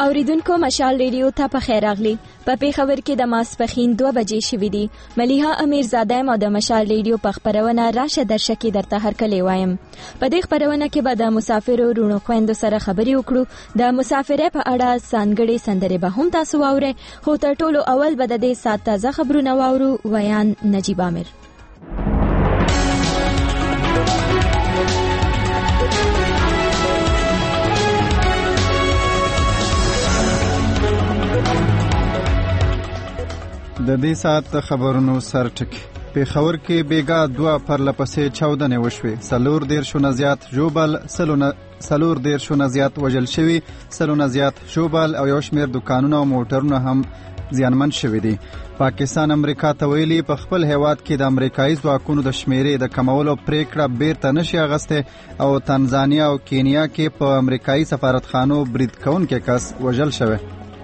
اوریدونکو مشال ریډیو ته په خیر راغلی. په پیښور کې د ماسپښین 2 بجې شوې دي. ملیحه امیرزاده یم او د مشال ریډیو په خپرونه راشه درشه کې درته هرکلی وایم. په دې خپرونه کې به د مسافرو رونو خويندو سره خبرې وکړو. د مسافرۍ په اړه ځانګړې سندرې به هم تاسو واورئ. خو تر ټولو اول به د دې ساعت تازه خبرونه واورو. ویان نجیب عامر. د دې ساعت خبرونو سرټکی. پیښور کې بیګا 2 پرلپسې چاودنې وشوې. 4 زیات ژوبل، 4 زیات وژل شوي، 100 زیات ژوبل او یو شمېر دکانونه او موټرونه هم زیانمن شوي دي. پاکستان امریکا ته ویلي په خپل هیواد کې د امریکایي ځواکونو د شمیرې د کمولو پریکړه بیرته نشي اغسته او تنزانیا او کینیا کې په امریکایي سفارتخانو برید کوونکی کس وژل شوی.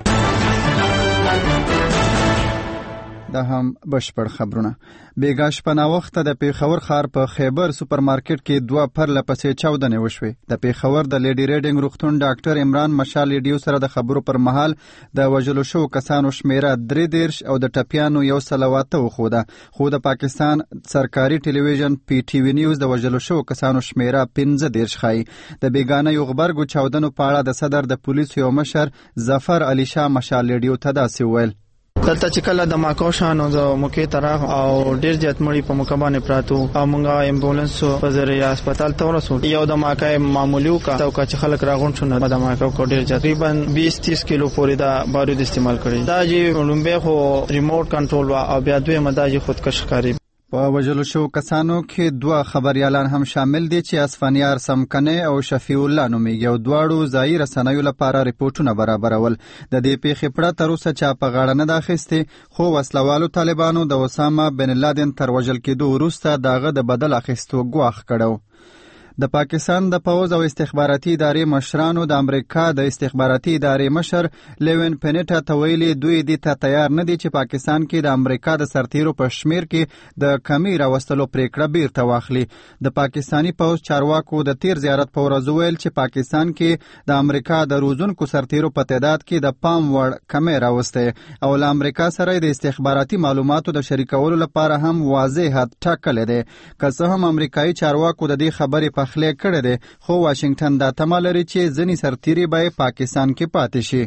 دا هم بشپړ خبرونه. بیګا شپه ناوخته د پیښور ښار په خیبر سوپرمارکټ کې 2 پرلپسې چاودنې وشوې. د پیښور د لیډي ریډینګ روغتون ډاکټر عمران مشال ریډیو سره د خبرو پر مهال د وژلو شوو کسانو شمیره 33 او د ټپیانو 108 وښوده. خو د پاکستان سرکاري ټلویزیون پی ټی وی نیوز د وژلو شوو کسانو شمیره 15 ښایي. د بیګانه یو غبرګو چاودنو په اړه د صدر د پولیسو یو مشر ظفر علي شاه مشال ریډیو ته داسې وویل: دلته چې کله د ماکوشانو د موقع تراغ او ډیر زیات مړي په مکبانه پراتو او مونږه امبولانس په ذریعہ هسپتال ته ورسول. یو د ماکای معمولیو کا توګه چې خلک راغون شونه د ماکو کو ډیر تقریبا 20-30 کیلو پورې دا بارود استعمال کړي. دا چې لومبه خو ریموټ کنټرول او بیا دوی مداجي خودکش کاری. په وژلو شو کسانو کې 2 خبريالان هم شامل دي چې اسفنیار سمکنه او شفیع الله نوميږي او دواړو ځای رسنیو لپاره ریپورتونه برابرول. د دې پیښې پړه تر اوسه چا په غاړه نه داخسته، خو وسلوالو طالبانو د اسامه بن لادن تر وژل کېدو وروسته داغه د بدل اخیستو ګواښ کړو. د پاکستان د پوز او استخباراتي ادارې مشرانو د امریکا د استخباراتي ادارې مشر لیوین پینټا ته ویلي دوی دې ته تیار نه دي چې پاکستان کې د امریکا د سرتیرو په شمیر کې د کمی راوستلو پریکړه بیرته واخلي. د پاکستاني پوز چارواکو د تیر زیارت په ورځ ویل چې پاکستان کې د امریکا د روزونکو سرتیرو په تعداد کې د پام وړ کمی راوسته او له امریکا سره د استخباراتي معلوماتو د شریکولو لپاره هم واضح حد ټاکلی دی. که څه هم امریکایي چارواکو د دې خبرې پخلی کړی دی، خو واشنگټن دا تمه لري چې ځینې سرتیري به پاکستان کې پاتې شي.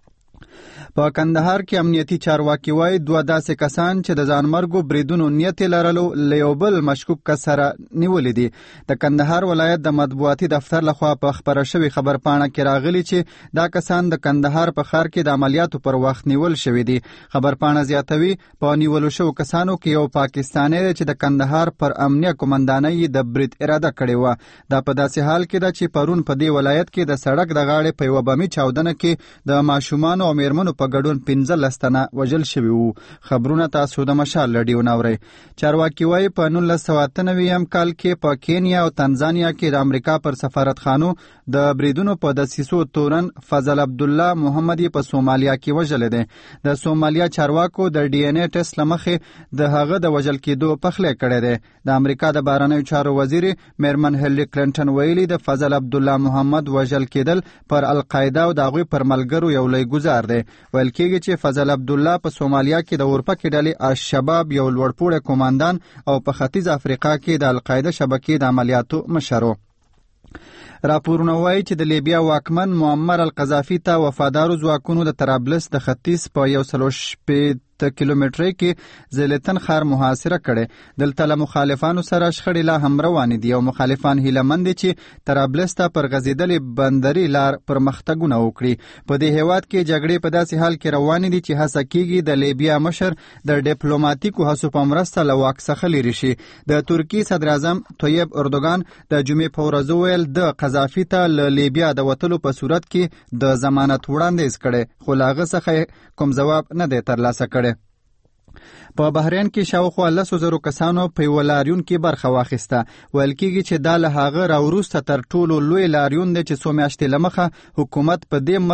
په کندهار کې امنیتي چارواکي وایي 2 داسې کسان چې د ځانمرګو بریدونو نیت لرلو له یو بل مشکوک کس سره نیولې دي. د کندهار ولایت د مطبوعاتي دفتر لخوا په خبره شوی خبرپاڼه کې راغلي چې دا کسان د کندهار په ښار کې د عملیاتو پر وخت نیول شوی دي. خبرپاڼه زیاتوي په نیولو شو کسانو کې یو پاکستانی دی چې د کندهار پر امنیه قومندانۍ د برید اراده کړې و. دا په داسې حال کې ده چې پرون په دې ولایت کې د سړک د غاړې په یو بمي چاودنه کې د ماشومان او میرمنو په ګډون 15 تنه وژل شوي وو. خبرونه تاسو د مشال ریډیو ناورئ. چارواکي وایي په 1993 کال کې په کینیا او تنزانیا کې د امریکا پر سفارتخانو د بریدونو په دسیسو تورن فضل عبد الله محمدي په سومالیا کې وژل دي. د سومالیا چارواکو د ډي ان اي ټیسټ لمخې د هغه د وژل کېدو پخلی کړی دی. د امریکا د بهرنیو چارو وزیر میرمن هیلری کلینټن ویلي د فضل عبد الله محمد وژل کېدل پر القاعده او د هغوی پر ملګرو یو لوی ګزار دی. ویل کېږي چې فضل عبد الله په سومالیا کې د اورپکې ډلې الشباب یو لوړپوړی قوماندان او په ختیځ افریقا کې د القاعده شبکې د عملیاتو مشر و. راپورونه وایي چې د لیبیا واکمن معمر القذافي ته وفادارو ځواکونو د طرابلس د ختیځ په 160 کیلومترۍ کې زیلتن ښار محاصره کړي. دلته له مخالفانو سره شخړې لا هم روانې دي او مخالفان هیلهمند دي چې طرابلس ته پر غځېدلې بندري لار پرمختګونه وکړي. په دې هیواد کې جګړې په داسې حال کې روانې دي چې هڅه کېږي د لیبیا مشر د ډیپلوماتیکو هڅو په مرسته له واک څخه لرې شي. د ترکیې صدر اعظم طیب اردوغان د جمعې په ورځ وویل د قذافي ته له لیبیا د وتلو په صورت کې د ضمانت وړاندیز کړي، خو له هغه څخه کوم ځواب نه دی ترلاسه کړی. په بحرین کې شاوخوا 100,000 کسانو په یو لاریون کې برخه واخیسته. ویل کېږي چې دا له هغه راوروسته تر ټولو لوی لاریون دی چې څو میاشتې لمخه حکومت په دې ملک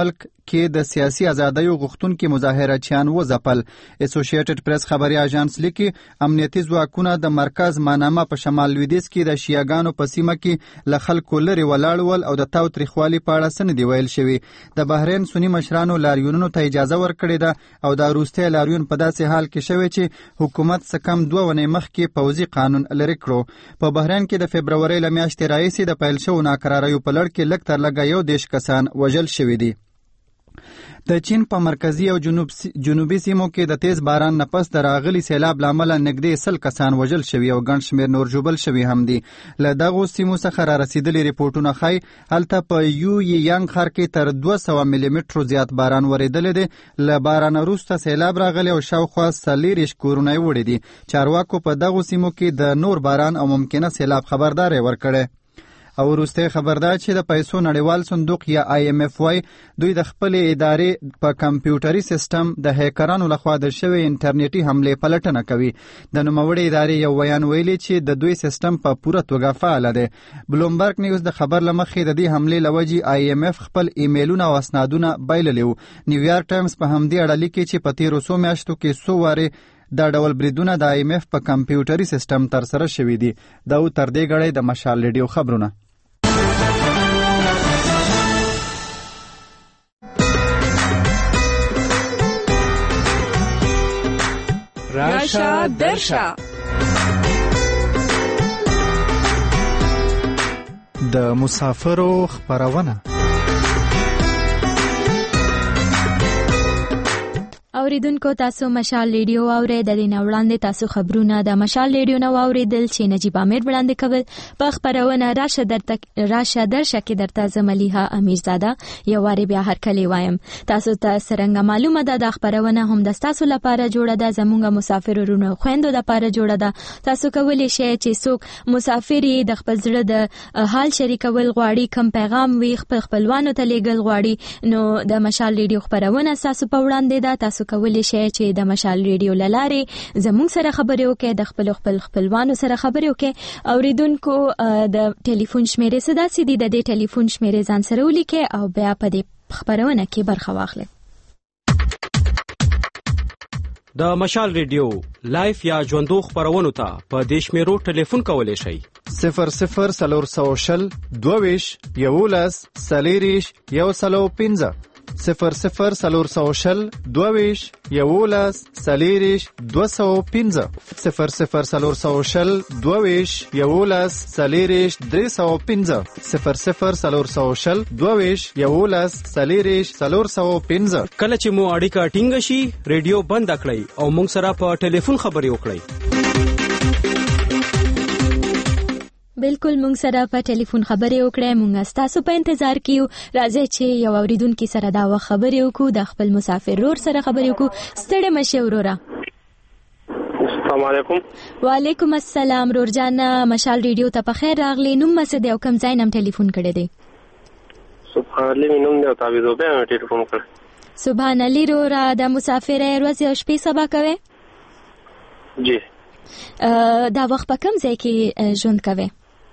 کې د سیاسي ازادیو غوښتونکي مظاهرچیان وځپل. اسوسییټډ پریس خبري اژانس لیکي امنیتي ځواکونه د مرکز مانامه په شمال لویدیځ کې د شیعاګانو په سیمه کې له خلکو لرې ولاړ ول او د تاوتریخوالي په اړه څه نه دي ویل شوي. د بحرین سني مشرانو لاریونونو ته اجازه ورکړې ده او دا وروستی لاریون په داسې حال کې شوی چې حکومت څه کم 2 ونې مخکې پوځي قانون لرې کړو. په بحرین کې د فبرورۍ له میاشتې راهیسې د پیل شوو ناکراریو په لړ کې لږ تر لږه 21 کسان وژل شوي دي. د چین په مرکزی او جنوبي سیمو کې د تیز باران نه پس د راغلي سیلاب له امله نږدې 100 کسان وژل شوي او ګڼ شمېر نور ژوبل شوي هم دي. له دغو سیمو څخه را رسېدلي ریپورټونه ښایي هلته په یانګ ښار کې تر 200 ملي مترو زیات باران ورېدلی دی. له باران وروسته سیلاب راغلی او شاوخوا 40 کورونه یې وړي دي. چارواکو په دغو سیمو کې د نور باران او ممکنه سیلاب خبرداری ورکړی. او وروستی خبر دا چې د پیسو نړیوال صندوق یا IMF وای دوی د خپلې ادارې په کمپیوټري سیستم د هیکرانو لخوا د شوی انټرنیټي حملې پلټنه کوي. د نوموړې ادارې یو بیان ویلي چې د دوی سیستم په پوره توګه فعال دی. بلومبرګ نیوز د خبر لمخې د دې حملې لوجې IMF خپل ایمیلونه او اسنادونه بایللي وو. نیویارک ټایمز په همدې اړه لیکي چې په تیرو څو میاشتو کې څو وارې دا ډول بریدونه د IMF په کمپیوټري سیستم ترسره شوي دي. دا تر دې غړی د مشال ریډیو خبرونه. راشه درشه د مسافرو خبرونه. اوریدونکو تاسو مشال ریډیو اورئ. د دې نه وړاندې تاسو خبرونه د مشال ریډیو نه واوریدل چې نجیب امیر وړاندې کول. په خبرونه راشه درشه کې درته زملیها امیرزاده یو واری بیا هرکلی وایم. تاسو ته څرنګه معلومه ده د خبرونه هم د تاسو لپاره جوړه ده، زمونږ مسافرونو خويندو لپاره جوړه ده. تاسو کولی شئ چې څوک مسافر د خپل زړه د حال شریکول غواړي، کوم پیغام وي خپلوانو ته لیږل غواړي، نو د مشال ریډیو خبرونه تاسو په وړاندې ده. تاسو کولی شئ چې د مشال ریډیو لارې زموږ سره خبرې وکړئ، د خپلوانو سره خبرې وکړئ. اوریدونکو د ټلیفون شمیرې څه داسې دي، د دې ټلیفون شمیرې ځان سره ولیکئ او بیا په دې خبرونه کې برخه واخلئ. د مشال ریډیو لایف یا ژوندو خبرونو ته په دې شمیرو ټلیفون کولی شئ 00 22 11 40 105 00 22 11 40 205 00 22 11 40 305 00 22 11 40 405. کله چې مو اړیکه ټینګه شي ریډیو بند کړئ او موږ سره په ټلیفون خبرې وکړئ. بالکل مونږ سره په ټلیفون خبرې وکړئ. مونږ تاسو په انتظار کیو. راځي چې یو اوریدونکو سره دا خبرې وکړو، د خپل مسافر رور سره خبرې وکړو. ستړي مشه وروره. السلام علیکم. وعلیکم السلام. رور جان مشال ریډیو ته په خیر راغلی. نوم مڅ دی او کوم ځای نم ټلیفون کړی دی؟ سبحان الله مینوم دی او تعویذ به ټلیفون کړ. سبحان الله رورا د مسافر ورځ او شپې سبا کوي؟ جی. دا وخت په کوم ځای کې ژوند کوي؟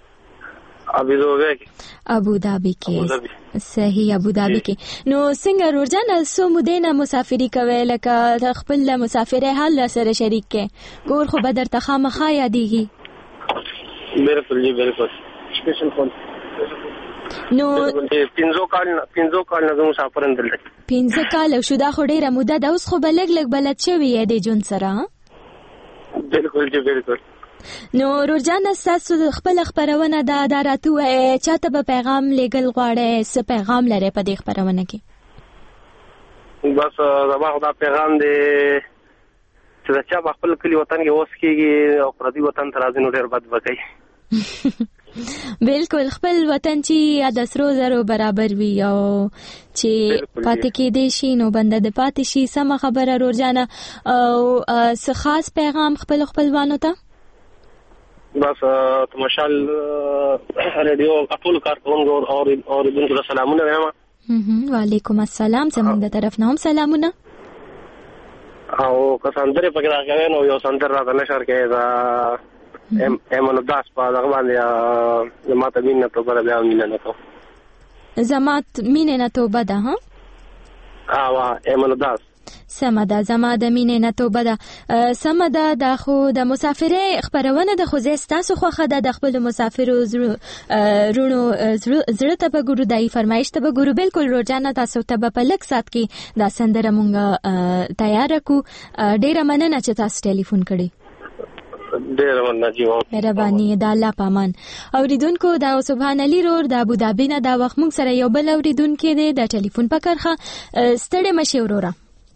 ابو ظبي کې. صحیح، ابو ظبي کې. نو څنګه رورجان سو مودینه مسافری کوي، لکه خپل مسافر حال سره شریک کې ګور خو بدر ته خامخا یادېږي؟ بالکل جی بالکل. سپیشل فون نو 15 کال نه مسافر اندل 15 کال شو. دا خو ډیره موده ده. اوس خو بلګ بلد شوی دی جون سره. بالکل جی بالکل. نو رورجان تاسو خپل خبرونه دا راتو چاته به پیغام لیږل غواړئ؟ څه پیغام لري په دې خبرونه کې؟ بس زما خدا پیغام دی چې چا په خپل کلی وطن کې اوس کېږي او پردي وطن ته راځي نو ډېر بد وکړي. بالکل خپل وطن چې د سرو زرو برابر وي او چې پاتې کېدې شي نو بنده د پاتې شي. سمه خبره رورجانه. او څه خاص پیغام خپلوانو ته؟ بس مشال ریډیو خپل کارکونکو او اوریدونکو ته سلامونه وایم. وعلیکم السلام. زموږ د طرف نه هم سلامونه. او که سندره پکې راغلی نو یو سندر راته نشر کې دا ایمانو داس په دغه باندې زما ته مینه توبه بیا مینه نه کوم. زما مینه نه توبه ده. ها ایمانوداس سمه ده زما د مینې نه توبه ده. سمه ده دا خو د مسافرۍ خپرونه ده خو زه ستاسو خوښه ده د خپلو مسافرو رونو زړه ته به ګورو دای فرمایش ته به ګورو. بالکل روجانه تاسو ته به په لږ ساعت کې دا سندره مونږ تیاره کړو. ډیره مننه چې تاسو ټلیفون کړی. ډیره مننه جی مهرباني د الله پامان. اوریدونکو دا سبحان علي رور د ابوظبي نه دا وخت مونږ سره یو بل اوریدونکو دی د ټلیفون په کرخه. ستړي مشه وروره.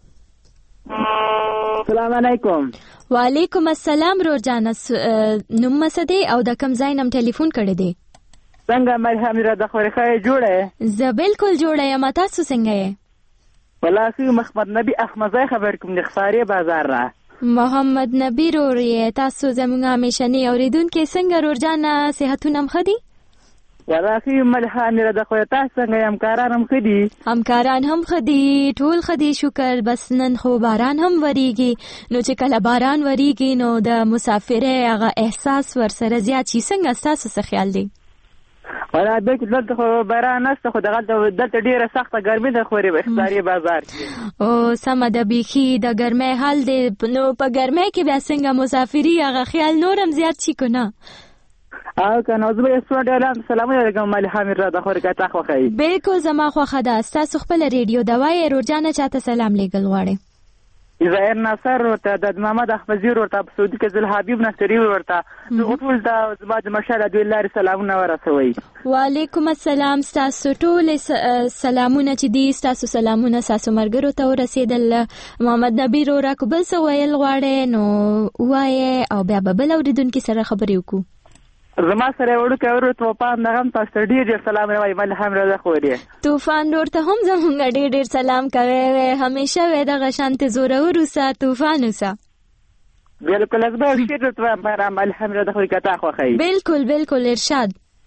السلام علیکم. وعلیکم السلام رورجان. نوم مسدي او د کم ځای نم ټلیفون کړی دی؟ څنګه مرحم را د خورخه جوړه؟ زه بالکل جوړه یم. تاسو څنګه یې؟ ولاسي محمد نبی احمدزی خبر کوم د خسارې بازار را. محمد نبی رور یې. تاسو زموږ همیشنی اوریدونکو څنګه رورجان صحتونه مخدي؟ ولاسي مرحم را د خورخه تاسو څنګه همکاران هم خدي؟ همکاران هم خدي ټول خدي شکر. بس نن خو باران هم وریږي نو چې کله باران وریږي نو د مسافرۍ هغه احساس ورسره زیات شي. څنګه تاسو څه خیال دی؟ ولا بالکل دلته خو باران نشته خو دلته ډیره سخته ګرمي ده خوري بختاري بازار کې. او سم د بیخي د ګرمۍ حال دی. نو په ګرمۍ کې بیا څنګه مسافري هغه خیال نورم زیات شي کنه؟ او کنه زه به سوډاله سلام علیکم مال حامد را د خورګه تا خو خی. بالکل زما خوخه ده. تاسو خپل ریډیو دوای روجانه چاته سلام لګل غواړي؟ ظاهر ناصر ورته د محمد احمدزی ورته په سعودي کې زل حبیب نصری ورته ټول د زما د مشاله د الله سلامونه ورسوي. وعلیکم السلام. تاسو ټول سلامونه چې دي تاسو سلامونه تاسو مرګرو ته ورسېدل. محمد نبی رو را کوبل سو ویل غواړي نو وایي او بیا به بل اوریدونکو سره خبرې وکړو. زما سره ورته ورته طوفان دغه تاسو ډیر سلام راوي مل حمد خوري. طوفان ورته هم زمونږ ډیر سلام کوي. همیشه وې دغه شانت زوره ورسا طوفان وسا. بالکل از به شیر ته مل حمد خوري کتا خو خی. بالکل ارشاد.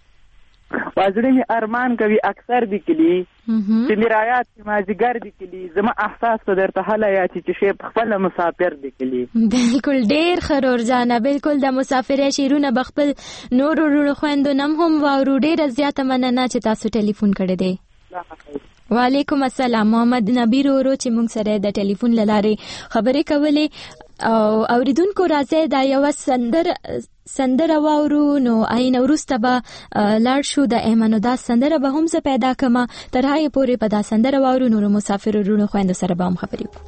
وازړې ارمان کوي اکثر دي کلی چې میرایات مازیګر دي کلی زما احساس په درته حاله یا چې شی خپل مسافر دي کلی. بالکل ډیر خرور جانا. بالکل د مسافرۍ شیرونه بخپل نور خويندو نم هم واورو. ډیر زیاته مننه چې تاسو ټلیفون کړی دی. وعلیکم السلام. محمد نبی ورو چې موږ سره د ټلیفون لاره خبرې کولې او اوریدونکو راځي دا یو سندره واورو نو عین ورسته به لاړ شو د ایمانوداس سندره به هم زه پیدا کما تر هغه پورې په دا سندره واورو نور مسافر ورونو خويندو سره به هم خبرې وکړو.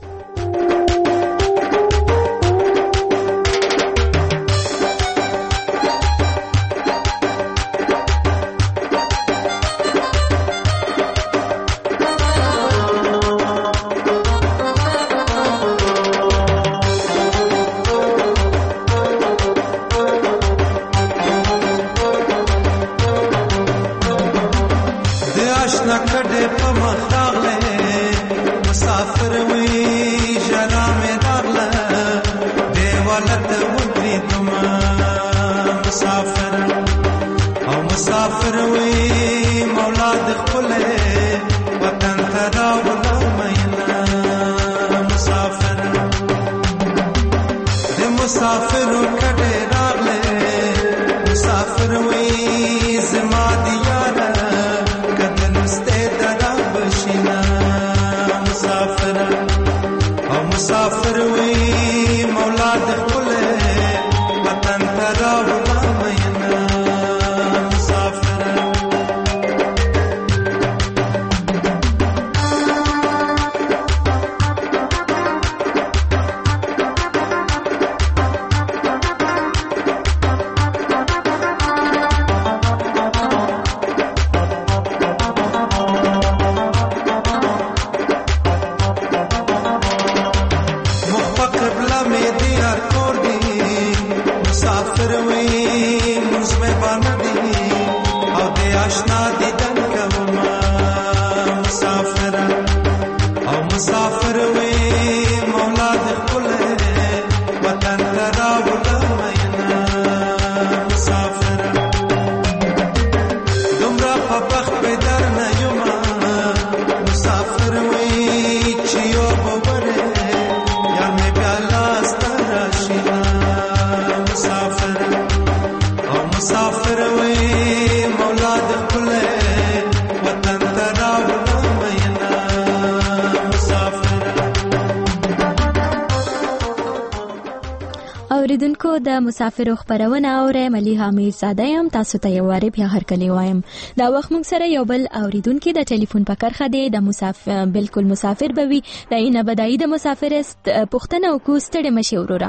مسافر وي مولا د خپل اوریدونکو د مسافرو خبرونه اورئ. ملیحه امیرزاده یم. تاسو ته یو واری بیا هرکلی وایم. دا وخت موږ سره یو بل اوریدونکو د ټلیفون په کرخه دی. د مسافر بالکل مسافر بوي د اینه بدایي د مسافر پښتنه او کو ستړي مشي وروره.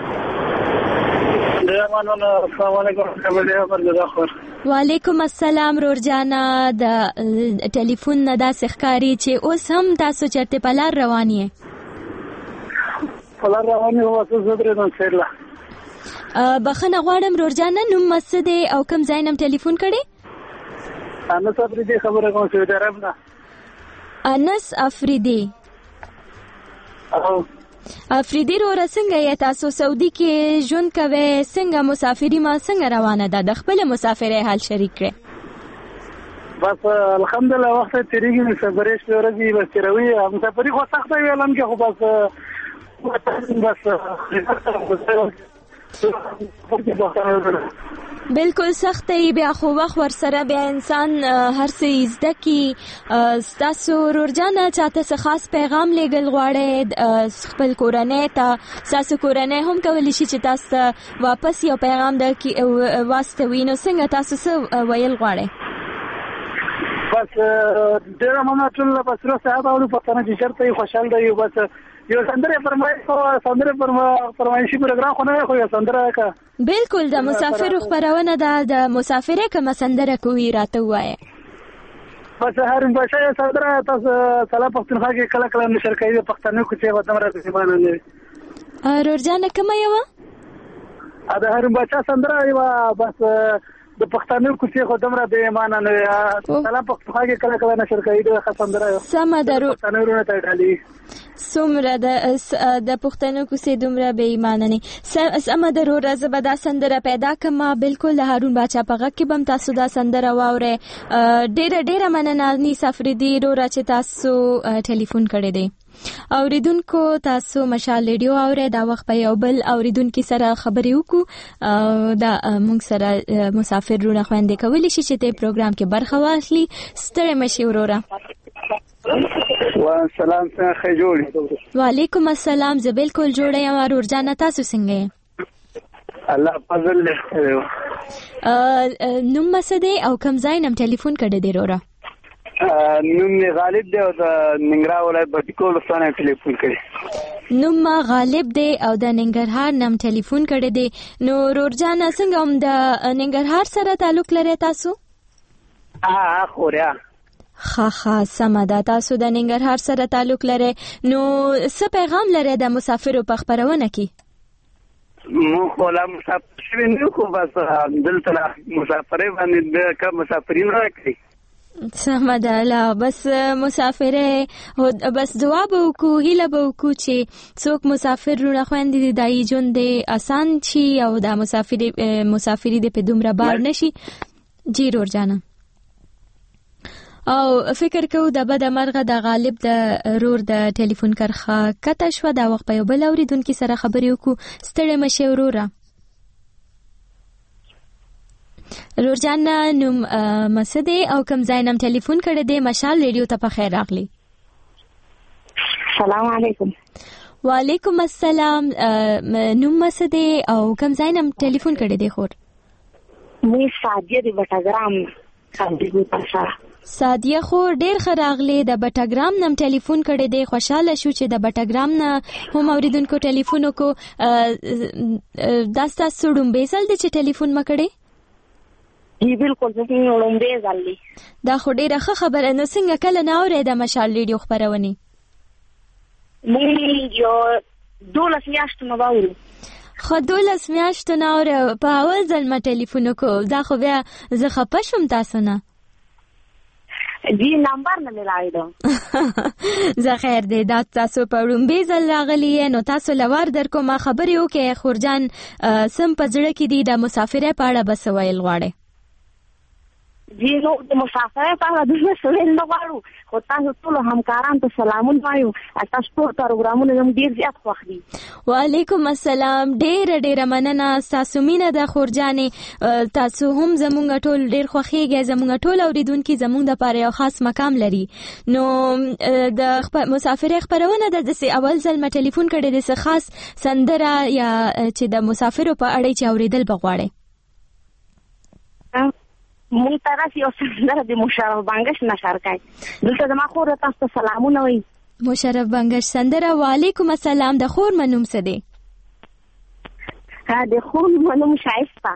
السلام علیکم. وعلیکم السلام رورجانا. د ټلیفون نه داسې ښکاري چې اوس هم تاسو چرته په لار روان یې؟ پلار رواني هو څه زدرې نن سیرلا. بخنه غواړم رورجانا، نوم مسد او کوم ځای نم ټلیفون کړي؟ انس افریدي خبره کوم سعودي عرب نه. انس افریدي. افریدي رورا څنګه یې تاسو سعودي کې ژوند کوي؟ څنګه مسافری ما څنګه روانه ده؟ د خپل مسافرۍ حال شریک کړئ. بس الحمدلله وخت تیریږي، مسافرې شپې ورځې بس تیروي. مسافري خو سخته وي الان کې، خو بس بالکل سخت ای بیا خو وخت ور سره بیا انسان هر څه زده کی. تاسو رورجانا چاته څه خاص پیغام لګل غواړئ خپل کورنۍ ته؟ تاسو کورنۍ هم کولی شي چې تاسو واپس یو پیغام درکړي واستوي، نو څنګه تاسو څه ویل غواړئ؟ بس ډېر مننه ټول په سره صاحب او په تنه چې چرته خوشاله دی. بس یو سندره فرمایشي پروګرام خو نه، خو یو سندره کا بالکل د مسافر خبرونه د مسافرۍ کوم سندره کوي راته وایي. بس هر بچا سندره تاسو سلا پښتونخوا کې کله کله نشر کوي پښتنو کې چې وته مرته سیمانه نه. رورجانا کوم یو؟ دا هر بچا سندره یو بس د پښتنو کوڅې خو دمره به ایمان نه وي. سلام پښتونخوا کې کله کله نشر کوي د خسندره سم درو پښتنو ته ډالي سمره د پښتنو کوڅې دمره به ایمان نه سم درو راز به دا سندره پیدا کما. بالکل د هارون باچا په غږ کې بم تاسو دا سندره واوري. ډېر مننه ني سفردي رو را چې تاسو ټلیفون کړی دی. اوریدونکو تاسو مشال ریډیو اورئ. دا وخت په یو بل اوریدونکو سره خبرې وکړو. دا موږ سره مسافر رونه خويندې کولی شي چې ته پروګرام کې برخه واخلي. ستړي مشي وروره. والسلام څنګه جوړ؟ وعلیکم السلام. زه بالکل جوړ یم. رورجانا تاسو څنګه یې؟ الله فضل له. نوم مسدې او کوم ځای نم ټلیفون کړی دی وروره؟ نوم غالب دی او د ننګرهار ولایت بټکول ستانه ټلیفون کړی. نوم غالب دی او د ننګرهار نم ټلیفون کړی دی. نو رورجانا څنګه هم د ننګرهار سره تعلق لري تاسو؟ خوریا خا سمه ده. تاسو د ننګرهار سره تعلق لري. نو څه پیغام لري د مسافرو په خبرونه کې؟ مو خو لا مسافر شوی نه، خو بس دلته مسافرې باندې د کوم مسافرین راکړي. سمه ده. لا بس مسافرې بس دعا به وکړو، هیله به وکړو چې څوک مسافر رونه خويندې د دای ژوند آسان شي او د مسافری د په دومره بار نشي. جی رورجانا او فکر کوو د بد مرغه د غالب د رور د ټلیفون کرخه کته شو. دا وخت په یو بل اوریدونکو سره خبرې وکړو. ستړي مشه وروره. رورجانا نوم مسدې او کوم ځای نم ټلیفون کړی دی؟ مشال ریډیو ته په خیر راغلی. السلام علیکم. وعلیکم السلام. نوم مسدې او کوم ځای نم ټلیفون کړی دی؟ خور مې سادیه دی بټګرام خبرې پاسه. سادیه خو ډیر خراغلی د بټګرام نم ټلیفون کړی دی. خوشاله شو چې د بټګرام نه هم اوریدونکو ټلیفون کو. داستا سړم بیسل د چې ټلیفون مکړی. جی بالکل څنګه وړم بیزالي. دا خو ډیره ښه خبره. نو څنګه کله نه اورې د مشال ریډیو خبرونه؟ مې یو 12 میاشتې نه واورو. خو 12 میاشتې نه اورې په اول ځل ما ټلیفون کو. دا خو بیا زه خپه شوم تاسو نه. جی نمبر نه ملای دا زه خیر دی. دا تاسو په وړومبې ځل راغلی نو تاسو لوار در کوم خبرې وکړئ. خورجان سم په زړه کې دی د مسافرۍ په اړه بس ویل غواړي. جینو د مسافر په اړه د مسولین نه غواړو خو تاسو ټول همکاران ته سلامونه وایو تاسو ټول پروګرامونه زموږ ډیر زیات خوښ دي. وعلیکم السلام. ډیر مننه تاسو مینه د خورجانې تاسو هم زموږ ټول ډیر خوښیږئ. زموږ ټول اوریدونکو زموږ د پاره یو خاص مقام لري. نو د مسافر خبرونه د اول ځل ما ټلیفون کړی د خاص سندره یا چې د مسافرو په اړه چې اوریدل بغواړي. مونږ تاسو یو سندره د مشرف بنگش نشر کړئ. دلته زما خور تاسو سلامونه وایي. مشرف بنگش سندره. وعلیکم السلام. د خور منوم څه دی؟ د خور منوم شایسته.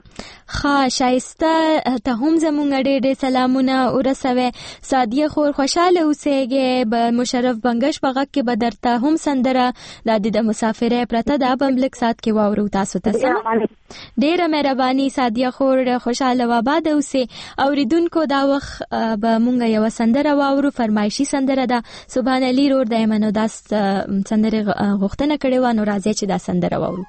شایسته ته هم زمونږ ډېر سلامونه ورسوي. سادیه خور خوشاله اوسېږي. به مشرف بنگش په غږ کې به درته هم سندره د مسافرۍ پرته دا به هم لږ ساعت کې واورو تاسو ته. ډېره مهرباني سادیه خور. خوشاله و آباد اوسئ. اوریدونکو دا وخت به مونږ یوه سندره واورو. فرمایشي سندره ده. سبحان علي رور د ایمنو دا سندرې غوښتنه کړې وه. نو راځئ چې دا سندره واورو.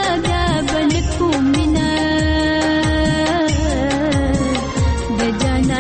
Jana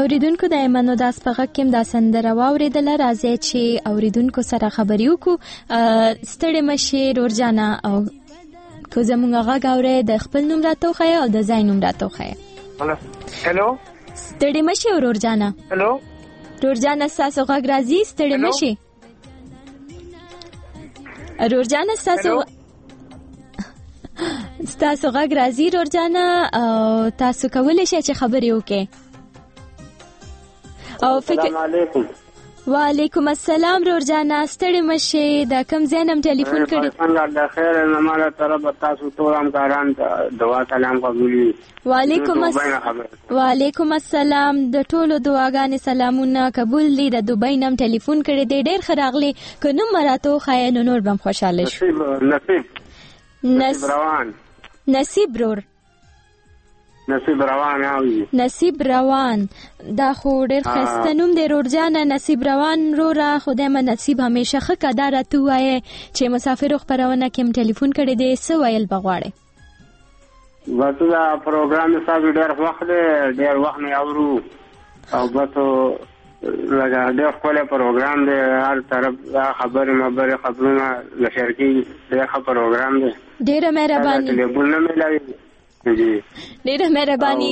اوریدونکو د ایمنو د اسپغه کې د سندره واوریدله. راځي چې اوریدونکو سره خبرې وکړو. ستړي مشي رورجانا او کو زمونږ غږ اوري د خپل نوم راته وخی او د ځای نوم راته وخی. هلو ستړي مشي رورجانا. هلو رورجانا تاسو غږ راځي؟ ستړي مشي رورجانا تاسو غږ راځي رورجانا او تاسو کولی شئ چې خبرې وکړئ. او السلام علیکم. وعلیکم السلام رورجانا ستړي مشي. د کوم ځای نم ټلیفون کړی؟ الله د خیر نه مالا طرف تاسو ټول همکاران دعا سلام قبولي. وعلیکم السلام. د ټولو دعاګانې سلامونه قبول دي. د دوبۍ نم ټلیفون کړی دی. ډېر ښه راغلی. که نوم مراتو خای نو نور بم خوشاله شو. نصیب رور نصیب روان اوي. نصیب روان دا خو ډېر ښایسته نوم دی رورجانا. نصیب روان رورا خدای مې نصیب همیشه ښه کدا راته ووایې چې مسافرو خپرونه کې م ټلیفون کړی دی. څه ویل به غواړې؟ بس دا پروګرام ستاسو ډېر وخت دی. ډېر وخت مې اورو او بس لکه ډېر ښکلی پروګرام دی. هر طرف خبرونه له شرکي ډېر ښه پروګرام دی. ډېره مهرباني. ټلیفون نه میلاوي. ډېره مهرباني.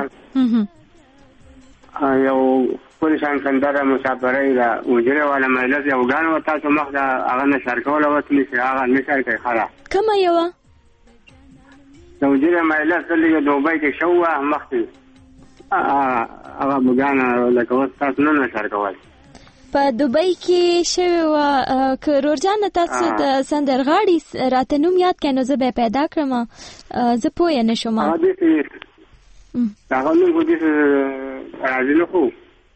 یو ښکلې شان سندره مسافرۍ ده. اجرې والا مجلس یو ګان و تاسو مخ ده هغه نشر کوله وتلی چې هغه نشر کوي ښه ده. کومه یوه؟ د اجرې مجلس دلته دوبۍ کې شو وه مخکې هغه بګانه لکه اوس تاسو نه نشر کول. په دوبۍ کې شوې وه. که رورجانا تاسو د سندرغاړي راته نوم یاد کړئ نو زه به یې پیدا کړم. زه پوه نه شوم. هغه نوم خو داسې راځي نه خو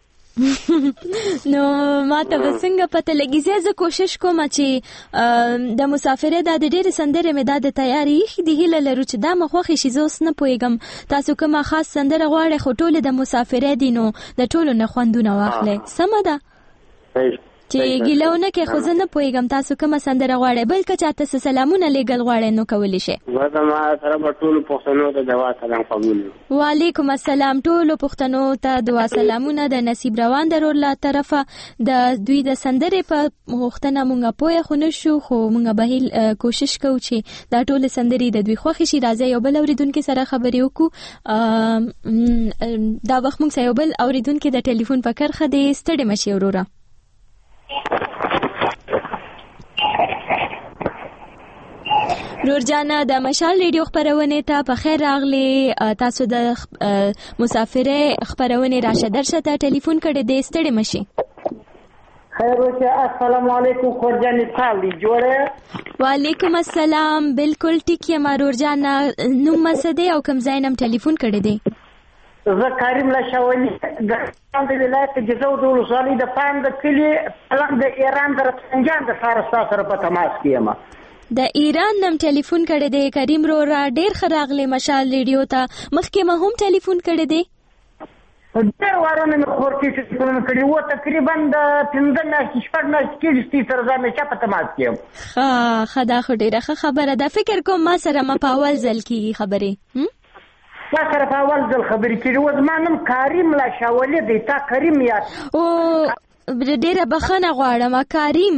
نو ما ته به څنګه پته لګي؟ زه کوشش کوم چې د مسافرۍ دا د ډېرې سندرې مې دا د تیارې ایښي دي. هیله لرو چې دا مې خوښې شي. زه اوس نه پوهېږم تاسو کومه خاص سندره غواړئ خو ټولې د مسافرۍ دي نو د ټولو نه خوندونه واخلئ. سمه ده چې ګیلهونه کې خو زه نه پوهېږم تاسو کومه سندره غواړئ. بل که چاته څه سلامونه لیږل غواړئ نو کولی شئ. ما سره به ټولو پښتنو ته دعا سلام قبول وي. وعلیکم السلام. ټولو پښتنو ته دعا سلامونه د نصیب روان د رور له طرفه. د دوی د سندرې په غوښتنه مونږ پوهه خو نه شو خو مونږ به کوشش کوو چې دا ټولې سندرې د دوی خوښې شي. راځئ یو بل اورېدونکي سره خبرې وکړو. دا وخت مونږ سره یو بل اورېدونکي د ټلیفون په کرښه دی. ستړې مشي وروره. رورجانا د مشال ریډیو خبرونه ته په خیر راغلی. تاسو د مسافرۍ خبرونه راشه درشه ته ټلیفون کړی دی. ستړي مشي. خیر اوسه. السلام علیکم خورجانې تاوړي جوړه. وعلیکم السلام. بالکل ټیک یم رورجانا. نوم مسده او کوم ځای نم ټلیفون کړی دی؟ زه کریم لشاولي د ولایت جزو د ولسوالۍ د پام د کلي د ایران د رفسنجان د ښار سره په تماس کې یم. د ایران نم ټلیفون کړی دی کریم رورا. ډېر ښه راغلی مشال ریډیو ته. مخکې ما هم ټلیفون کړی دی. ډېر وارونه مې خورتي ټلیفون کړي وو. تقریبا د 15 میاشتې 6 میاشتې کېږي چې سره ځان چا په تماس کې یم. ښه دا خو ډېره ښه خبره ده. فکر کوم ما سره ما په اول ځل کېږي خبرې. ما سره په اول ځل خبرې کېږي. اوس زما نوم کریم لشاولي دی. تا کریم یاد؟ ډېره بخښنه غواړم. کریم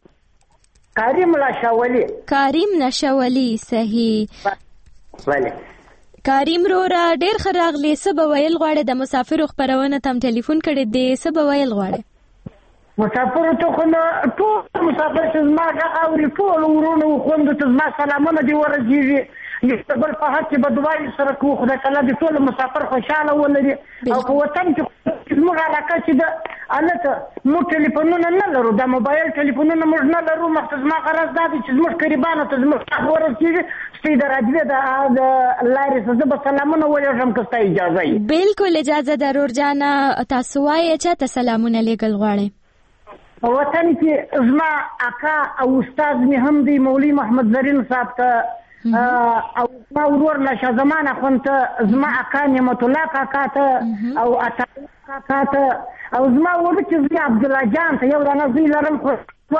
لشاولي. صحیح. بله کریم رورا ډېر ښه راغلی. څه به ویل غواړې؟ د مسافرو خپرونه ته هم ټلیفون کړی دی. څه به ویل غواړې؟ مسافرو ته خو نه ټول مسافر چې زما غږ اوري ټول ورونو خویندو ته زما سلامونه دي ورسېږي. د بل په حق کې به دعاوې سره کوو. خدای تعالی دې ټول مسافر خوشحاله ولري. او په وطن کې زموږ علاقه چې ده هلته موږ ټلیفونونه نه لرو. د موبایل ټلیفونونه موږ نه لرو. مخته زما غرض دا دی چې زموږ قریبانو ته زموږ غږ ورسېږي. ستاسو د راډیو د لارې څخه زه به سلامونه ولېږم که ستا اجازه وي. بالکل اجازه ده رورجانا. تاسو وایئ چاته سلامونه لیږل غواړئ؟ په وطن کې زما اکا او استاد مې هم دی مولوي محمد زرین صاحب ته او ما ورور نشه زمان اخوان ته زما اکا نعمت الله کاکا ته او عطا کاکا ته او زما ورور چې زوی عبدالله جان ته یو دانه زوی لرم خو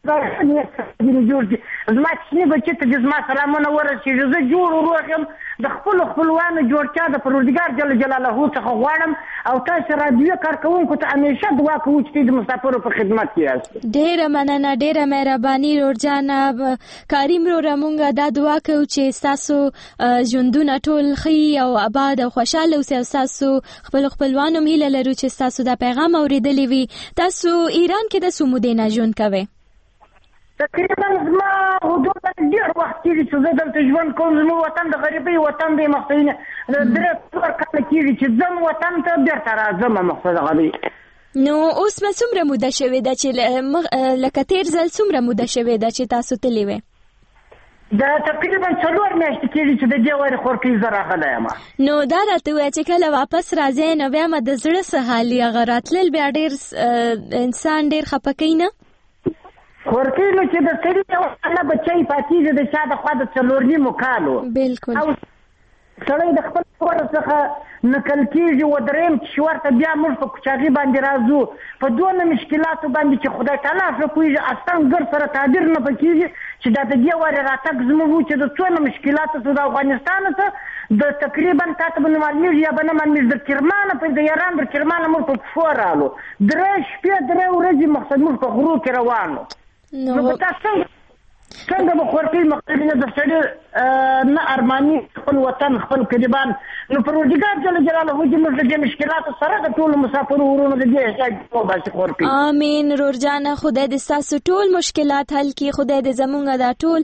جوړ دي زما کوچني بچي ته زما سلامونه ورسېږي زه جوړ روغ یم د خپلو خپلوانو جوړتیا د پروردګار جل جلاله څخه غواړم او تاسو راډیو کارکوونکو ته همیشه دعا کوو چې د مسافرو په خدمت کې یاست. ډېره مننه، ډېره مهرباني رورجانه. کریم وروره مونږ دا دعا کوو چې ستاسو ژوندونه ټول ښه او آباد او خوشحاله اوسئ او ستاسو خپلوانو هم هیله لرو چې ستاسو دا پیغام اورېدلی وي. تاسو ایران کې د څو مودې نه ژوند کوئ؟ تقریبا زما حدود ډېر وخت کېږي چې زه دلته ژوند کوم. زموږ وطن د غریبۍ وطن دی مخصوص 3 کاله کېږي چې ځم وطن ته بېرته راځم مقصد هغه دی. نو اوس به څومره موده شوې ده چې لکه تېر ځل څومره موده شوې ده چې تاسو تللي وئ؟ دا تقریبا 4 میاشتې کېږي چې د دې وارې خورکۍ زه راغلی یم. نو دا راته ووایه چې کله واپس راځئ نو بیا مو د زړه څه حال وي؟ هغه راتلل بیا ډېر انسان ډېر خفه کوي نه؟ خورکۍ نو چې د سړي یو نه بچی پاتېږي د شا د خوا د 4 کالو بلکل او سړی د خپل کور څخه نقل کېږي و درېیم چې ورته بیا موږ په کوچاغي باندې راځو په دونه مشکلاتو باندې چې خدای تعالی ښه پوهېږي اصلا ګر سره تعبیر نه پکېږي چې دا د دې وارې راتګ زموږ و چې د څونه مشکلاتو څه د افغانستان څه د تقریبا تاته به نه معلومېږي یا به نه معلومېږي د کرمانه د ایران د کرمانه موږ په پښو رالو 3 شپې 3 ورځې مقصد موږ په غرو کې روانو. نو په تاسو څنګه به خورکۍ مقصدینه د سړي نه ارماني خپل وطن خپل کلیبان نو پروردګار جل جلاله دې موږ د مشکلاتو سره د ټولو مسافرو ورونو د دې احتیاج وباسي خورکۍ. امین رورجانه، خدای دې ستاسو ټول مشکلات حل کړي. خدای دې زمونږ دا ټول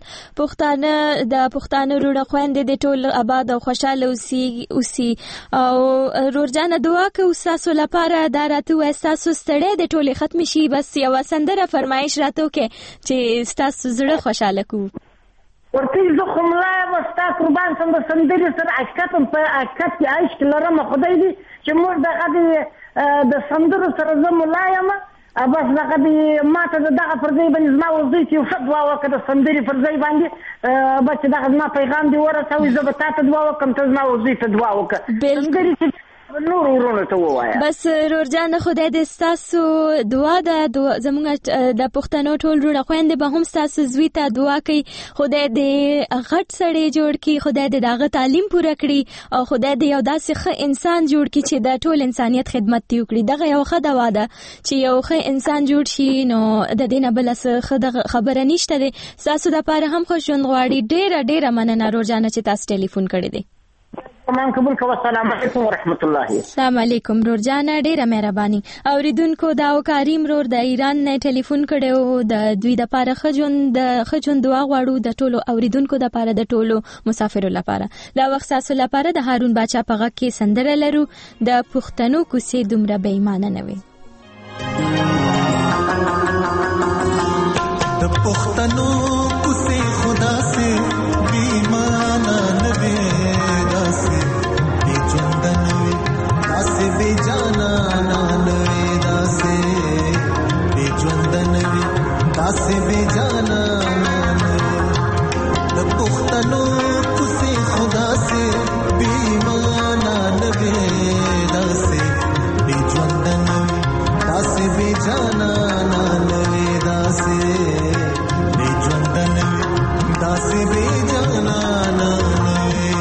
پښتانه وروڼه خویندې دې ټول آباد او خوشحاله اوسي. او رورجانه دعا کوو ستاسو لپاره. دا راته ووایه ستاسو ستړی دې ټولې ختم شي، بس یوه سندره فرمایش راته وکړئ چې ستاسو زړه خوشحاله کوو. ورته زه خو ملا یم ستا قربان شم د سندرې سره حقیقت کې عشق لرم خدای دې چې موږ دغه د سندرو سره زه ملا یم بس دغه ما ته دغه پر ځای باندې زما وزدی چې یو ښه دعا وکړه د سندرې پر ځای باندې بس دغه زما پیغام دې ورسوي زه به تا ته دعا وکړم ته زما وزدی ته دعا وکړه سندرې نور ورونو ته ووایه. بس رورجان خدای دې ستاسو دعا ده زموږ د پښتنو ټول وروڼه خویندې به هم ستاسو زوی ته دعا کوي. خدای دې غټ سړی جوړ کړي، خدای دې د هغه تعلیم پوره کړي او خدای دې یو داسې ښه انسان جوړ کړي چې د ټول انسانیت خدمت دې وکړي. دغه یو ښه دعا ده چې یو ښه انسان جوړ شي نو د دې نه بله څه ښه خبره نشته دی. ستاسو دپاره هم ښه ژوند غواړي. ډېره مننه رورجانه چې تاسو ټلیفون کړی دی. السلام علیکم ورحمت الله. السلام علیکم رورجانه، ډیره مهرباني. اوریدونکو دا کریم رور د ایران نه ټلیفون کړو. د دوی د لپاره ښه ژوند دعا غواړو د ټولو اوریدونکو د لپاره د ټولو مسافرو لپاره. دا وخت تاسو لپاره د هارون باچا په غږ کې سندره لرو د پښتنو کوڅې دومره بې ایمانه نه وي. د پښتنو کوڅې خدا سے بې ایمانه نه وي بے جانا نانوے داسے بے جوندنوی داسے بے جانا نانوے د پختنو کوسے خدا سے بے ایمانا نوے داسے بے جوندنوی داسے بے جانا نانوے داسے بے جوندنوی داسے بے جانا نانوے.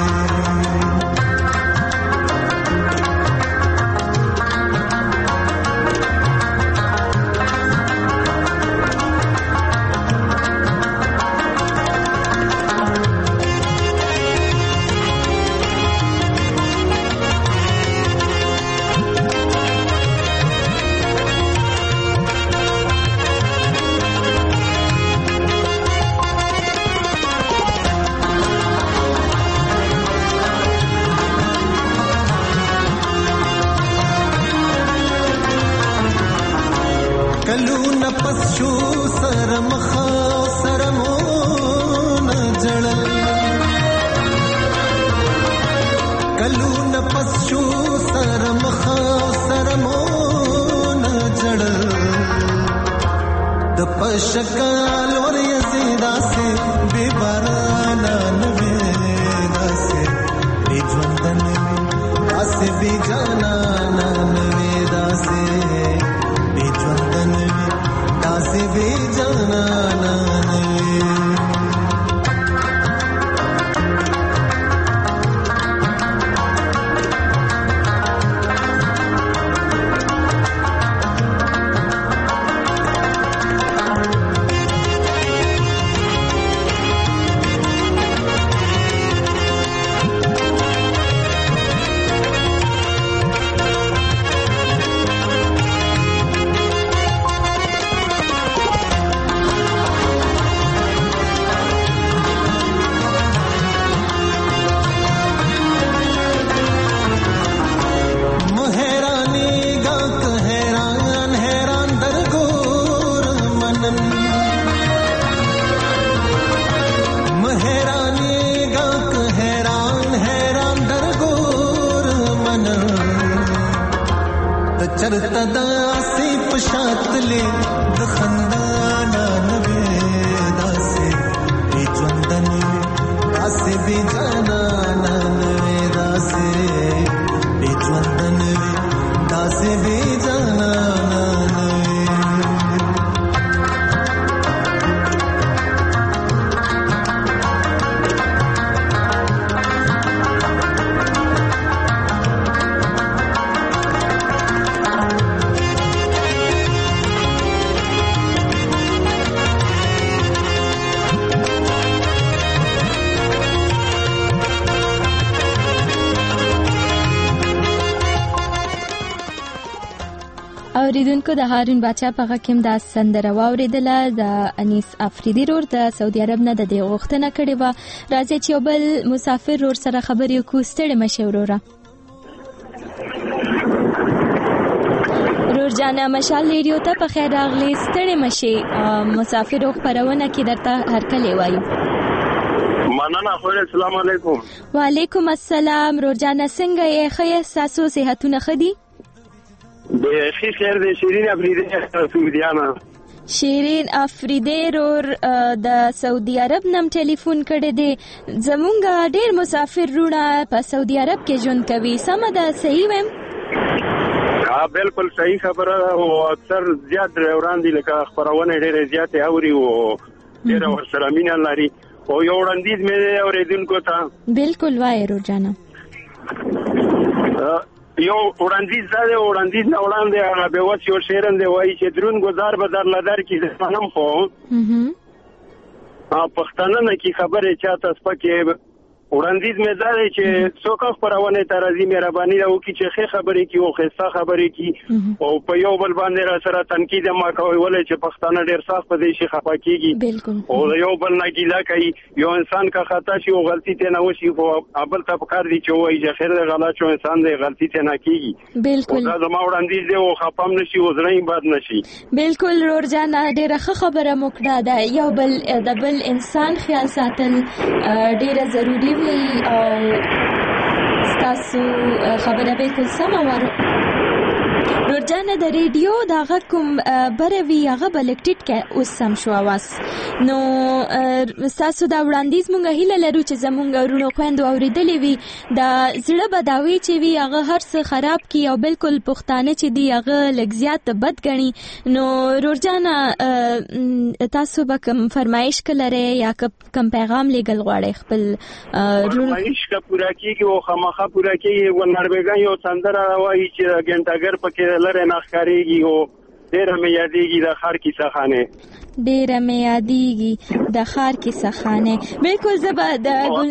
شکال اور یزیدا سے بے بارانا نوے داسے بے جوندن داسے بے جانا نوے داسے بے جوندن داسے بے جانا چرته داسې په شاتلې د خندانا نوې داسې بې ژونده نوې داسې بې جانانه نوې داسې بې ژونده نوې داسې بې جانانه اوریدونکو د هارون باچا په غږ کې دا سندره واوریدله د انیس افریدي رور د سعودي عرب نه د دې غوښتنه کړې وه. راځئ چې یو بل مسافر رور سره خبرې وکړو. ستړې مه شئ وروره. رور جانه مشال ریډیو ته په خیر راغلی. ستړې مه شئ. مسافرو خپرونه کې درته هرکلی وایو. مننه. السلام علیکم. وعلیکم السلام. رور جانه څنګه یې؟ ښه یې؟ ستاسو صحتونه ښه دي؟ خیر دی. شیرین افریدی سعودیانه. شیرین افریدی رور د سعودي عرب نم ټلیفون کړی دی. زمونږ ډیر مسافر رونه په سعودي عرب کې ژوند کوي. سمه ده؟ صحیح ویم؟ بالکل صحیح خبره. او اکثر زیات ډرایوران دي لکه خبرونه ډیره زیاتې اوري او ډیره ورسره مینه لري. او یو وړاندیز مې اوریدونکو ته بالکل وایي رور جانه. یو وړاندیز دا دی. وړاندیز نه وړاندې هغه بېوس یو شعرن دی وایي چې درون ګزار به در لدر کې زمانم خو پښتانه نه کې خبرې چاته سپکې. وړاندیز مې دا دی چې څوک خپرونې ته راځي مهرباني وکړي چې ښې خبرې کړي او ښایسته خبرې کړي او په یو بل باندې را سره تنقید مه کوئ ولې چې پښتانه ډېر سخت په دې شي خفه کېږي او یو بل نه ګیله کوي. یو انسان که خطا شي او غلطي ترې نه وشي خو بل ته پکار دي چې ووایي چې خیر دی غلط شو انسان دی غلطي ترې نه کېږي. دا زما وړاندیز دی او خفه هم نه شي او زړه یې بد نه شي. بالکل رور جانه ډېره ښه خبره مو کړه. ده یو بل د بل انسان خیال ساتل ډېره ضروري او ستاسو خبره بالکل سمه وره. رور جانه د ریډیو دا غږ کوم بره وي هغه به لږ ټیټ کې اوس سم شو اواز. نو ستاسو دا وړاندیز مونږ هیله لرو چې زمونږ ورونو خویندو اورېدلې وي دا زړه بداوي چې وي هغه هر څه خراب کړي او بالکل پښتانه چې دي هغه لږ زیات بد ګڼي. نو رور جانه تاسو به کوم فرمایش لرئ یا کوم پیغام لیږل غواړئ خپل فرمایش که پوره کېږي او خامخا پوره کېږي. ګلناربېګان یو سندره وایي چې ګنټاګر پکې لرې نه ښکارېږي او ډېره مې یادېږي د ښار کیسه خانې. ډېره مې یادېږي د ښار کیسه خانې. بالکل زه به د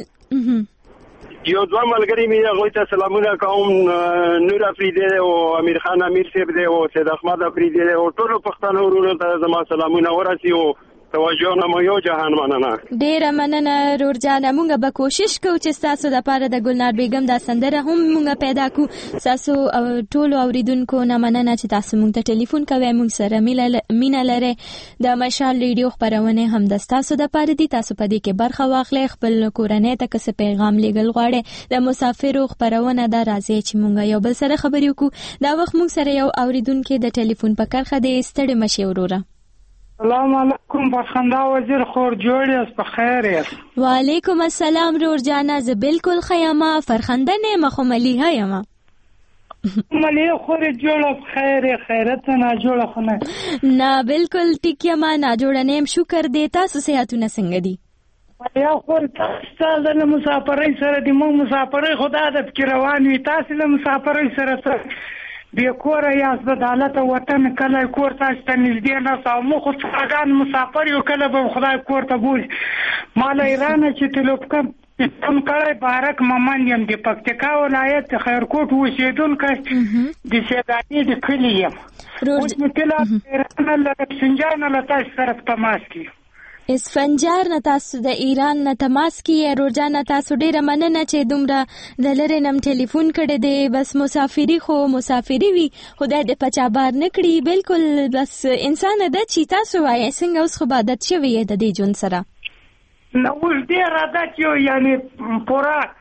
یو دوه ملګري مې هغوی ته سلامونه کوم. نور افریدی او امیر خان امیر صاحب دی او سید احمد افریدی دی او ټولو پښتنو ورونو ته زما سلامونه ورسي او توجه نه مو یو جهان مننه. ډیره مننه رور جانه. مونږ به کوشش کوو چې تاسو د پاره د ګلنار بیگم دا سندره هم مونږ پیدا کو. تاسو ټولو اوریدونکو نه مننه چې تاسو مونږ ته ټلیفون کوئ. مونږ سره مینه لرئ. د مشال ریډیو خبرونه هم د تاسو د پاره دي. تاسو په دې کې برخه واخلئ. خپل کورنۍ ته څه پیغام لیږل غواړئ د مسافرو خبرونه دا راځي چې مونږ یو بل سره خبرې وکړو. دا وخت مونږ سره یو اوریدونکو د ټلیفون په کرخه دی. ستړي مشي وروره. السلام علیکم فرخنده وزیر خور جوړ یاست په خیر یاست؟ وعلیکم السلام رور جانه. زه بالکل ښه یم. فرخنده نه یم خو ملیحه یم. ملیحه خور جوړه په خیر یې خیرت نه جوړه خو نه نه بالکل ټیک یم نه جوړه نه یم. شکر دی. تاسو صحتونه څنګه دي؟ ملیحه خور تاسو د مسافرۍ سره د مو مسافرۍ خدا د فکر روان وي. تاسو له مسافرۍ سره بیا کوره یاست د حالت وطن کله کور تاسو ته نږدې نه سو مو خو څنګه مسافر یو کله به خدای کور ته بوزي. مال ایران چې تلوپکم کوم کړه بارک ممن یم د پکتیکا ولایت خیرکوټ اوسېدونکی د سیدانی د کلی یم. اوس مې کله ایران له سنجان له تاسو سره تماس کی اسفنجار نه تاسو د ایران نه تماس کیه. روزانه تاسو ډیره مننه چې دومره د لری نم ټلیفون کړی دی. بس مسافری خو مسافری وي خدای دې پچا بار نه کړی. بالکل بس انسان د چې تاسو وایي څنګه اوس خو عادت شوی د دې جون سره نو اوس ډیر عادت یو یعنی پورا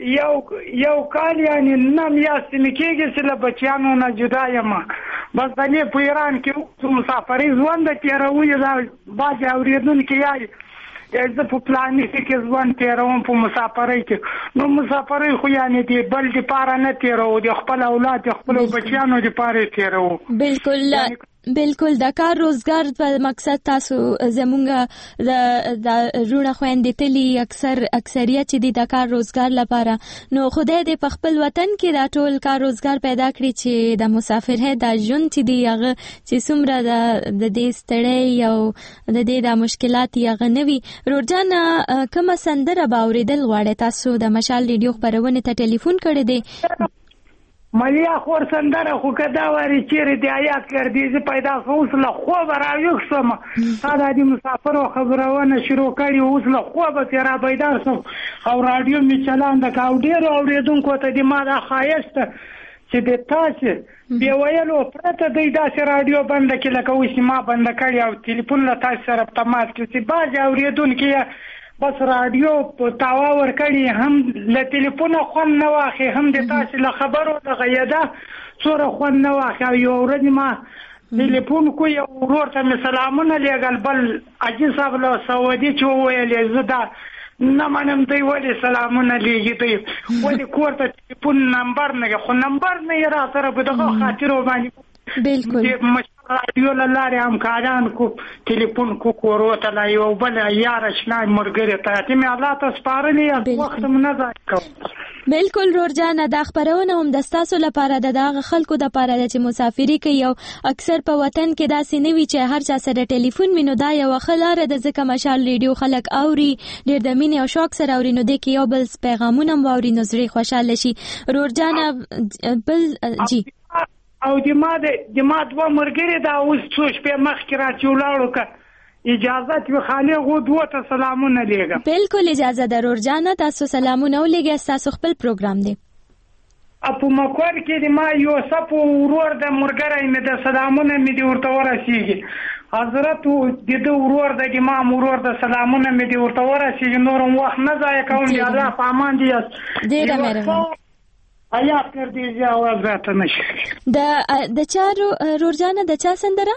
یو کال یعنی نه میاشتې مې کېږي چې له بچیانو نه جدا یم. بس دلې په ایران کې مسافرۍ ژوند تېروي. دا بعضې اورېدونکي یایي زه په پلاني کې ژوند تېروم په مسافرۍ کې. نو مسافرۍ خو یعنې د بل دپاره نه تېروو، د خپل اولاد د خپلو بچیانو دپاره یې تېروو. بالکل د کار روزګار په مقصد تاسو زمونږ د روړه خويندې تلي اکثریت چې د کار روزګار لپاره، نو خدای دې په خپل وطن کې دا ټول کار روزګار پیدا کړي چې د مسافرۍ د ژوند چې دی هغه چې څومره د دې ستړی او د دې د مشکلات هغه نوي. رورجان کومه سندره به اورېدل غواړئ؟ تاسو د مشال ریډیو خپرونې ته ټلیفون کړی دی. ملیا خور سندره خو که دا واري چیرې د آیات کردي زه پیدا خو اوس له خوبه راویښ شوم. تا دا د مسافرو خبرونه شروع کړي، اوس له خوبه ترې را بیدار شوم او راډیو مې چلانده کړه او ډېرو اورېدونکو ته د ما دا ښایست چې د تاسې بې ویلو پرته دی داسې راډیو بنده کړي لکه اوس ما بنده کړي او تلیفون له تاسې سره په تماس کې چې بعضې اورېدونکي بس راډیو په تاوا ورکړي، هم له تلیفونه خوند نه واخلي، هم د تاسې له خبرو دغه یاده څوره خوند نه واخلي. او یوه ورځ ما تلیفون کو یو ورور ته مې سلامونه لیږل، بل حاجي صاحب له سعودي چې وویلې زه دا نه منم دی ولې سلامونه لیږي، دی ولې کور ته تلیفون نمبر نه خو نمبر نه یې را سره په دغه خاطرو باندې بالکل رادیو لاره همکاران کو تلیفون کو کورو ته لا یو بل یار اشنا مرګره ته مې الله ته سپارلې وخت مې نه ځای کوم. بالکل رورجان دا خبرونه هم د تاسو لپاره د دغه خلکو د لپاره چې مسافری کوي او اکثر په وطن کې داسې نه وي چې هر چا سره ټلیفون مینو دا یو خلاره د ځکه مشال ریډیو خلک اوري ډېر د مینې او شوق سره اوري، نو د کې یو بل پیغامونه واوري نو زړه خوشاله شي. رورجان بل جی او د ما دوه مرګري دا اوس څو شپې مخکې راځي ولاړو که اجازه وي خالي غو دوه ته سلامونه لیږم. بالکل اجازه ده رورجان، تاسو سلامونه ولېږئ، تاسو خپل پروګرام دی. په مکور کې د ما یوسف ورور د مرګري مې د سلامونه مې دی ورته ورسیږي. حضرت د ورور د امام ورور د سلامونه مې دی ورته ورسیږي. نورم وخت نه ضایع کوم. یا الله په امان دي. ډېره مهرباني. آیات کردی زی آواز راته نشي. د چا رورجان د چا سندره؟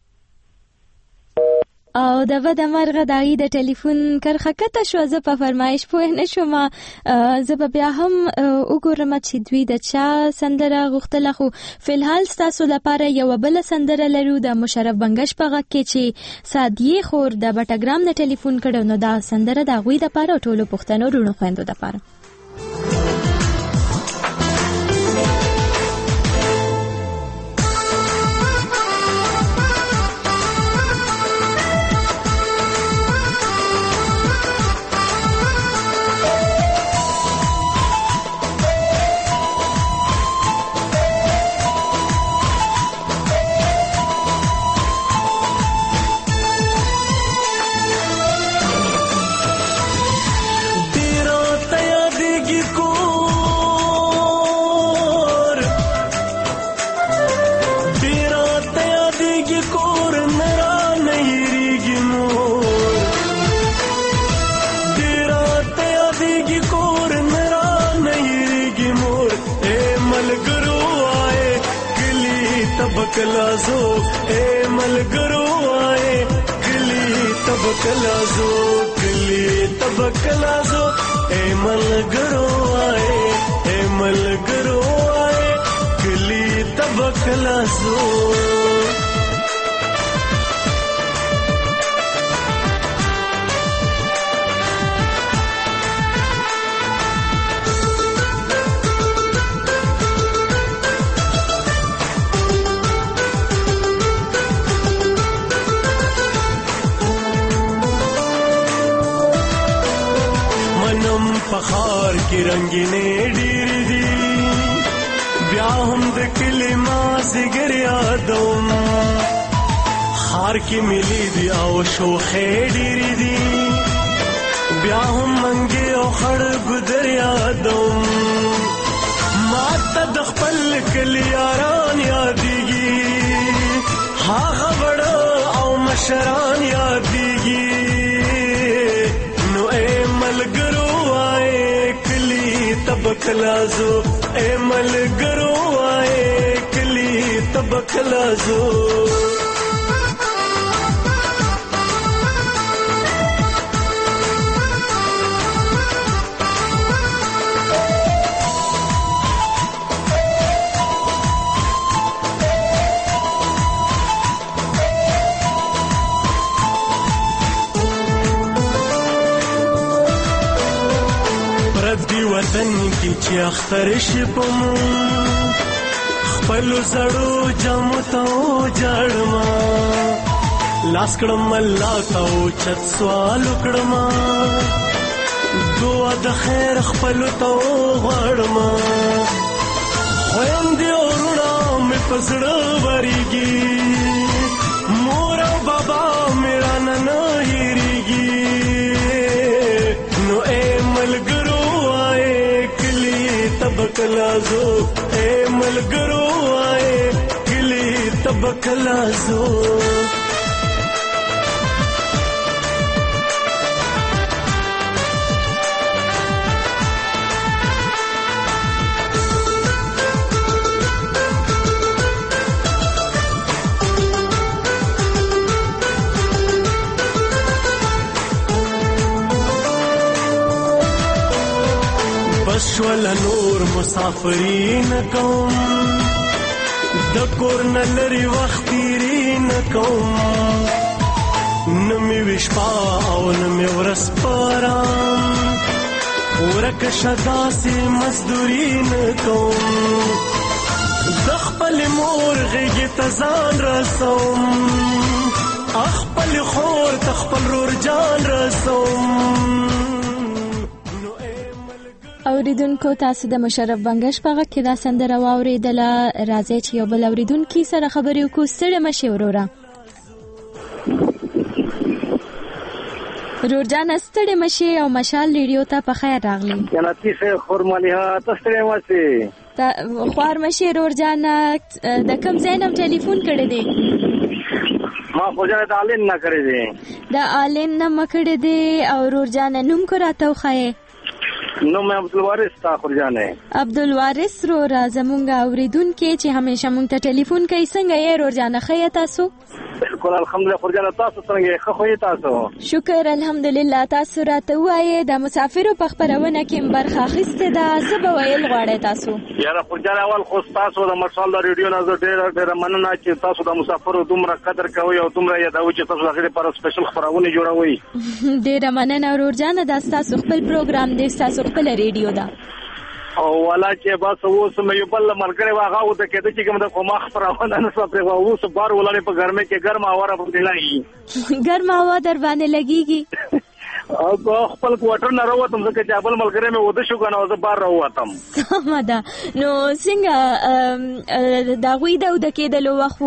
او د ود مرغه دای د ټلیفون کرخه کته شو، زه په فرمایش پوه نه شوم. زه به بیا هم وګورم چې دوی د چا سندره غوښتله، خو فلحال تاسو لپاره یو بل سندره لرو د مشرف بنگش په غږ کې چې سادیه خور د بټګرام د ټلیفون کړو، نو دا سندره د غوی د لپاره ټولو پښتنو رونو خويندو د لپاره. कलाजो ए मलगरो आए गली तब कलाजो गली तब कलाजो ए मलगरो आए गली तब कलाजो. पखार की रंगीने डीर दी ब्याहम द किलिमा जिगर यादम हार की मिली दी आओ शोखे डीर दी ब्याहम मंगे ओ खड़ गुदर यादम माता दखपल कलियारान यादीगी हा खबड़ा आओ मशरान यादीगी नो ए मलगरो तब کلازو اے ملګرو وای کلی تب کلازو وطن کی چې اختر شپم خپل زړو جامو ته جړما لاس کړم الله ته چت سوال کړم دعا د خیر خپل ته غړما خویم دی ورونه مې پسړه وريږي مور او بابا میرا نن هېریږي نو اے ملګرو کلازو اے ملګرو آئے کلی تب کلازو شول نور مسافرین کوم د کور نلری وخت تیرین کوم نمی وشپا او نمی ورس پارام ورک شدا سی مزدورین کوم دخپل مور غیگی تزان رسوم اخپل خور تخپل رور جان رسوم اوریدونکو تاسو د مشرف بنگش په غږ کې دا سندره واوریدله راځي چې یو بل اوریدونکي سره خبرې وکړو ستړي مشي وروره رورجان ستړي مشي او مشال ریډیو ته په خیر راغلی جنتی سے خورمالیها تستړي مشي تا خوار مشي رورجان د کوم زینم ټلیفون کړی دی ما خوجانه د آلین نه کړی دی د آلین نه مکړی دی او رورجان نوم کو راته وخایې نو مې عبدالوارث تا خورجانه عبدالوارث رو زمونږ اوریدونکي چې همیشه مونږ ته ټلیفون کوي څنګه یې رورجانه ښه تاسو بالکل الحمدلله خورجانه تاسو څنګه ښه خو تاسو شکر الحمدلله تاسو راته وایي د مسافرو په خبرونه کې برخه اخیسته ده څه به ویل غواړئ تاسو یاره خورجانه اول خو تاسو د مشال د ریډیو نه زه ډېره مننه چې تاسو د مسافرو دومره قدر کوئ او دومره یادوئ چې تاسو هغې لپاره سپیشل خپرونې جوړوئ ډېره مننه رورجانه دا ستاسو خپل پروګرام دی ستاسو خپل ریډیو ده او والا چې بس اوس مې یو بل ملګری واغه او د کېده چې کوم د کومه خبرونه نه سپری اوس بار ولانه په ګرمه کې ګرمه هوا باندې لګي ګرمه هوا در باندې لګيږي او خپل کوټر نه راوتم ځکه چې خپل ملګری مې وده شو کنه او زه بار راوتم سمه ده نو څنګه دا غوي د کېدلو وخت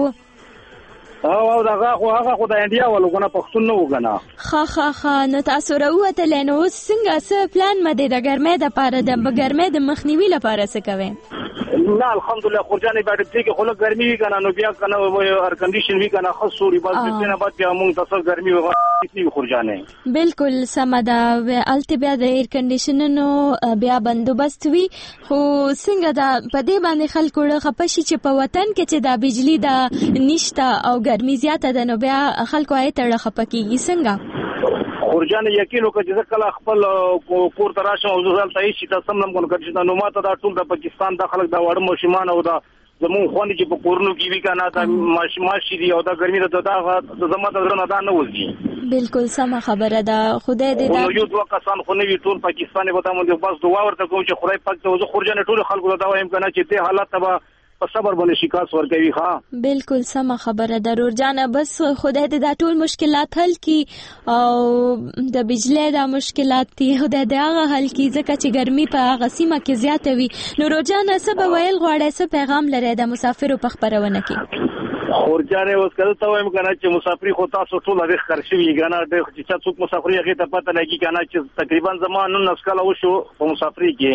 او دا هغه خو د انډیا ولګونه پښتون نه وګنا خا نو تاسو راوته لنو څنګه څه پلان مده د ګرمه د پاره د ګرمه د مخنیوي لپاره څه کوي نه الحمدلله خورجانې باندې چې خلک ګرمي وی کنه نو بیا کنه ایر کنډیشن وی کنه خاصوري بس دنه بعد بیا موږ تاسو ګرمي وغوښتي خورجانې بالکل سمدا و الته بیا د ایر کنډیشنونو بیا بندوبست وی خو څنګه دا په دې باندې خلکو خپشي چې په وطن کې چې د بجلی د نشته او ګرمي زیاته ده نو بیا خلکو آیت رخپکیږي څنګه خورجان یقین وکړه چې کله خپل کور ته راشم او زه ځل ته هیڅ تاسو نم کوم کړی نو ماته دا ټول د پاکستان د خلک د وړ مشمان او دا زمون خوانې چې په کورونو کې وی کنه دا ماشي دی او دا ګرمي د زما د درنه دا نه وځي بالکل سم خبره ده خدای دې دا یو دوه کسان خو نه وی ټول پاکستاني به تاسو بس دعا ورته کوم چې خدای پاک ته زه خورجان ټول خلکو دا وایم کنه چې ته حالت تبا په صبر باندې شکاس ورکوي ها بالکل سم خبره ضرور جانه بس خدای دې دا ټول مشکلات حل کړي او د بجلی دا مشکلات دي خدای دې هغه حل کړي ځکه چې ګرمي په هغه سیمه کې زیاته وي نو روزانه څه به ویل غواړي څه پیغام لري د مسافرو په خبرونه کې خورجانه اوس کله ته وایم کنه چې مسافری خو تاسو ټول هغه خرشوي کنه د چې څوک مسافری هغه ته پته لګي کنه چې تقریبا زمانه نسکاله وشو په مسافری کې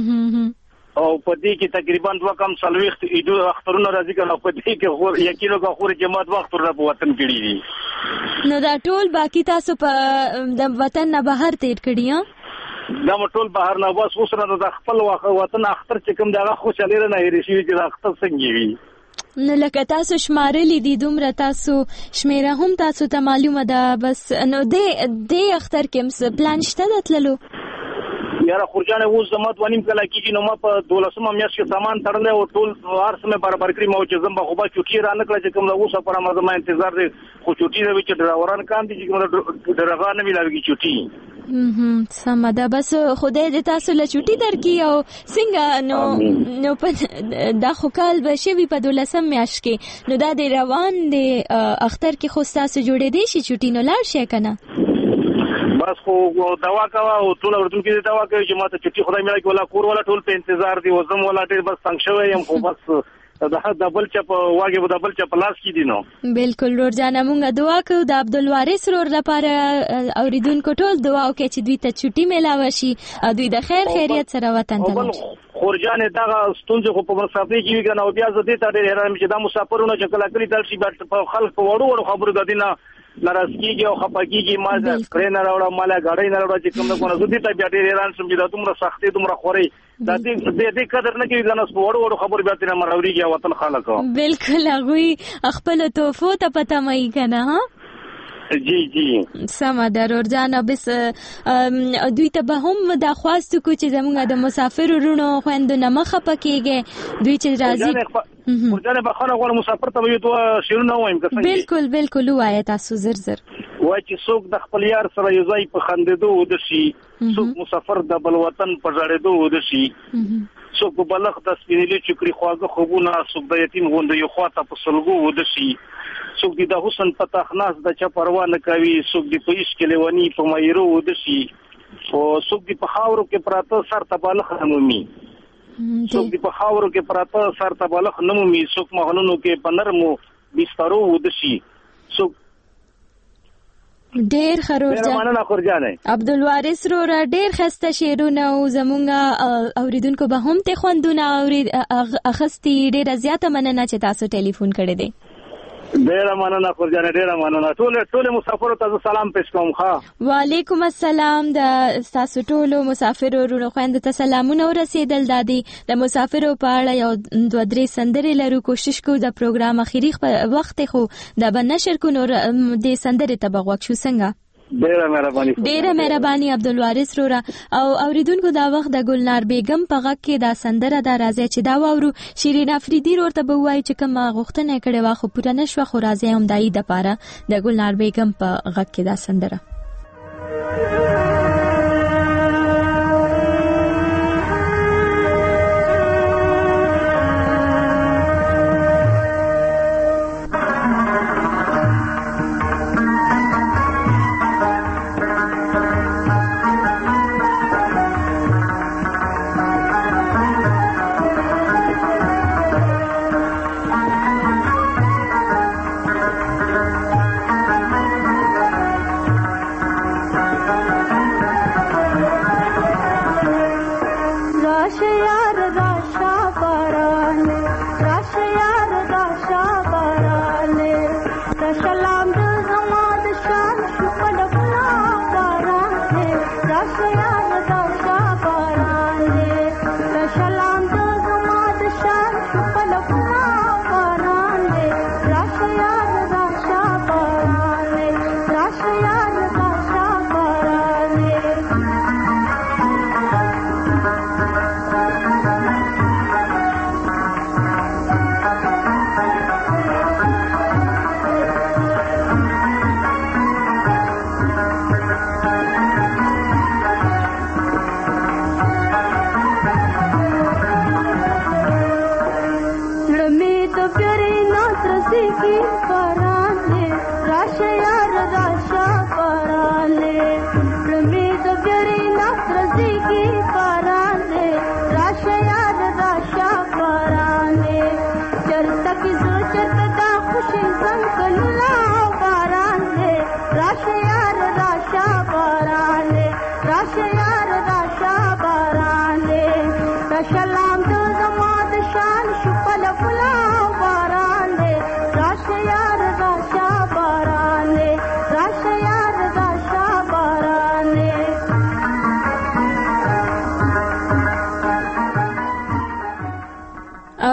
او په دې کې تقریبا دوه کم سلويخت ایدو اخترونه راځي کنه په دې کې خو یقینو کا خور جماعت وخت ور په وطن کړی دي نو دا ټول باقی تاسو په د وطن نه بهر تیر کړی دا ټول بهر نه بس اوس نه د خپل وطن اختر چې کوم دغه خوشالي نه هېرې شي چې د اختر څنګه وي نو لکه تاسو شمارلی دي دومره تاسو شمیره هم تاسو ته معلومه ده بس نو د اختر کې پلان شته د تللو یاره خورجان اوس زما 2.5 کاله کېږي نو ما په 12مه میاشت کې سامان تړلی او ټول هر څه مې برابر کړي ما چې زم به خو به چوټي را نه کړه چې کوم د اوسه پر ما زما انتظار دی خو چوټي نه وي چې ډراوران کام دي چې کوم ډراغا نه ملاوي چوټي سمه ده بس خدای دې تاسو له چوټي درکړي او څنګه نو په دا خو کال به شوي په 12 میاشت کې نو دا د روان د اختر کې خو تاسو جوړېدی شي چوټي نو لاړ شي کنه بس خو دوا کوا او ټول ورته کې دوا کوي چې ماته چټي خدای مې راکړي ولا کور ولا ټول په انتظار دي وزم ولا ډېر بس څنګه شوی يم خو بس دا دبل چپ واګي دبل چپ لاس کې دي نو بالکل ورجانه مونږه دعا کوو د عبدالوارث رور لپاره اوریدونکو ټول دعا وکړي چې دوی ته چټي ملاوي شي او دوی د خیر خیریت سره وطن ته خورجان دا ستونزه خو په مسافرۍ کې وي کنه او بیا زه دې ته ډېر حیران چې دا مسافرونه چې کله کلی تل شي په خلک په وړو خبرو د دینه ناراض کیږي او خپه کیږي ما ځکه نه راوړم مالا غاډي نه راوړم چې کوم نه کوم زه دې ته بیا ډېر حیران شم چې دا دومره سختي دومره خوري دا دې قدر نه کوي کنه وړو خبر بیا تینا مراوريږي وطن خلکو بالکل هغه خپل توفو ته پته مې کنه ها جی سمه ده ورجانه بس دوی ته به هم دا خواستو کو چې زمونږ د مسافر ورونو خويندو مخه پکېږي دوی چې راځي ورجانه بخانه غواړم مسافر ته یو دوه شیرونه وایم که څنګه بالکل وایي تاسو زر وای چې څوک د خپل یار سره یو ځای په خندېدو ود شي څوک مسافر د بل وطن په ژړېدو ود شي څوک په بلخ د سپینېلي چکري خواږه خوبونه څوک د یتیم غونډه یو خواته په سلګو ود شي څوک د حسن په تخناس د چا پروا نه کوي څوک د پېښ کې لونی په مېرو ود شي او څوک د په خاورو کې پراته سر ته بالخ نمومي څوک د په خاورو کې پراته سر ته بالخ نمومي څوک مهلونو کې په نرمو بسترو ود شي څوک ډیر خورجان عبدالوارث رور ډیر خسته شعرونه او زمونږه اوریدونکو به هم ته خوندونه اورید اخستی ډیر زیاته مننه چې تاسو ټلیفون کړی دی ډیر مننه خورجان ډیر مننه ټول مسافر ته سلام پېښ کوم ښا وعلیکم السلام د تاسو ټول مسافر ورونو خويندو ته سلامونه ورسېدل دادی د مسافرو په اړه یو 2-3 سندرې لرو کوشش کوو د پروګرام اخیری وخت خو د بنشر کو نور د سندرې ته بغوښ شو څنګه ډیره مهرباني عبدالوارث رورا او اوریدونکو دا وخت د ګلنار بیگم په غږ کې دا سندره دا راځي چې دا وورو شیرین افریدی ورته بوای چې کوم غوښتنه کړي واخو پوره نشو خو راځي هم دای د پاره د ګلنار بیگم په غږ کې دا سندره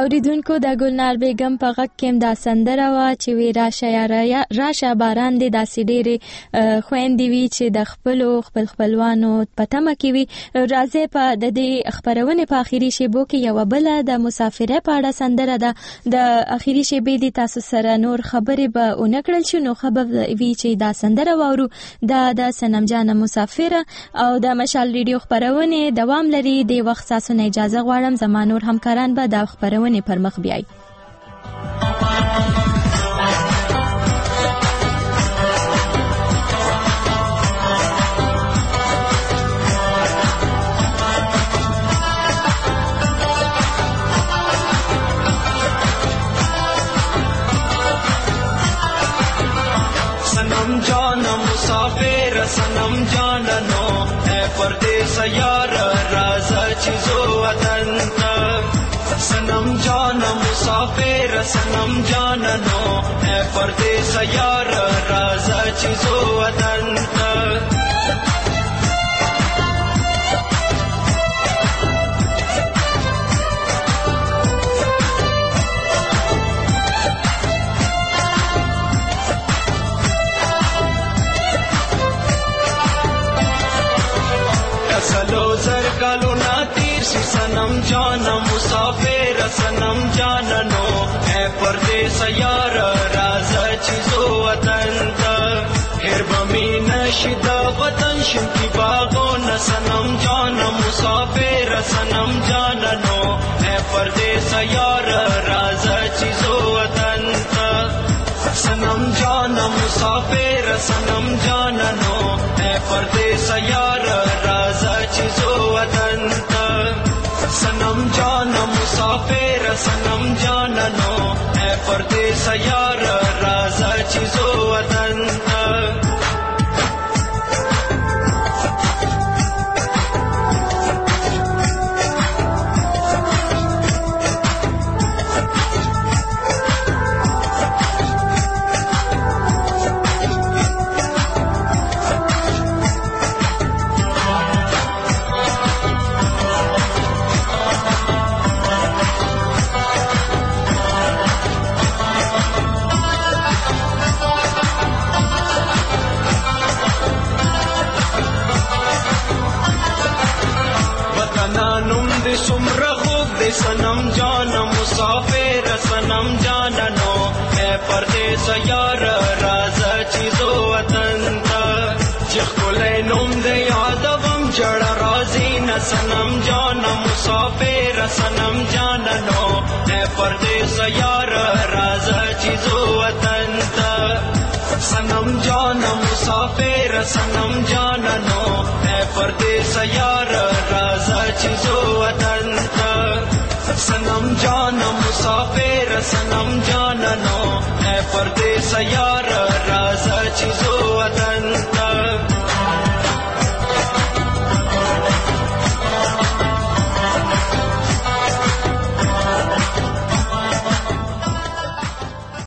اوریدونکو د ګلنار بیگم په غږ کې دا سندره وا چې وی راشه باران دې داسې ډېرې خويندې وي چې د خپلوانو په تمه کې وي. راځي په د دې خبرونه په اخیری شیبو کې یو بل د مسافرۍ په اړه سندره ده. د اخیری شیبې د تاسو سره نور خبرې به اونکړل شو، نو خبر وی چې دا سندره وورو د سنم جان مسافر او د مشال ریډیو خبرونه دوام لري. د وخت تاسو نه اجازه غواړم، زمانور همکاران به د خبرونه پر مخ بیاي. सनम जान मुसाफिर सनम जाननो है परदेस यार राज चीजो वतन सनम जान मुसाफिर सनम जाननो है परदेस यार राज चीजो वतन सनम जान मुसाफिर सनम जाननो है परदेस यार राज चीजो वतन फिर बमी नशिदा वतन शिमकी बागो न सनम जान मुसाफिर सनम जाननो है परदेस यार राज चीजो वतन सनम जान मुसाफिर सनम जाननो है परदेस यार राज चीजो वतन सनम जान मुसाफिर सनम जाननो है परदेस यार राज चीजो वतन सनम जान मुसाफिर सनम जाननो है परदेस यार राज चीजो वतन चिखुले नुम दे यादवम जड़ राजी न सनम जान मुसाफिर सनम जाननो है परदेस यार राज चीजो वतन सनम जान मुसाफिर सनम जाननो है परदेस यार राज चीजो वतन सनम जान मुसाफिर सनम जाननो है परदेस यार